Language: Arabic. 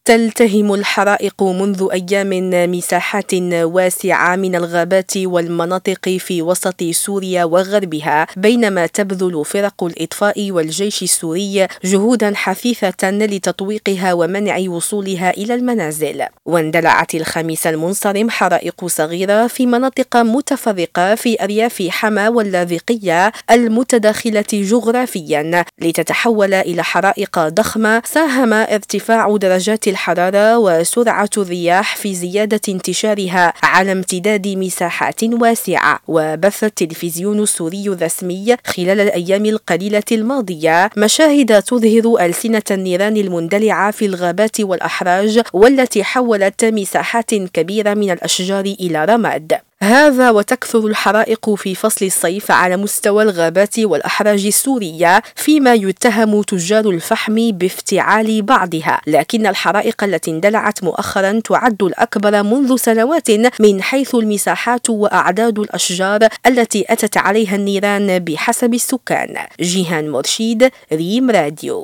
تلتهم الحرائق منذ أيام مساحات واسعة من الغابات والمناطق في وسط سوريا وغربها، بينما تبذل فرق الإطفاء والجيش السوري جهودا حثيثة لتطويقها ومنع وصولها إلى المنازل. واندلعت الخميس المنصرم حرائق صغيرة في مناطق متفرقة في أرياف حما واللاذقية المتداخلة جغرافيا لتتحول إلى حرائق ضخمة. ساهم ارتفاع درجات الحرارة وسرعة الرياح في زيادة انتشارها على امتداد مساحات واسعة. وبث التلفزيون السوري الرسمي خلال الأيام القليلة الماضية مشاهد تظهر ألسنة النيران المندلعة في الغابات والأحراج، والتي حولت مساحات كبيرة من الأشجار إلى رماد. هذا وتكثر الحرائق في فصل الصيف على مستوى الغابات والأحراج السورية، فيما يتهم تجار الفحم بافتعال بعضها. لكن الحرائق التي اندلعت مؤخرا تعد الأكبر منذ سنوات من حيث المساحات وأعداد الأشجار التي أتت عليها النيران بحسب السكان. جيهان مرشيد، ريم راديو.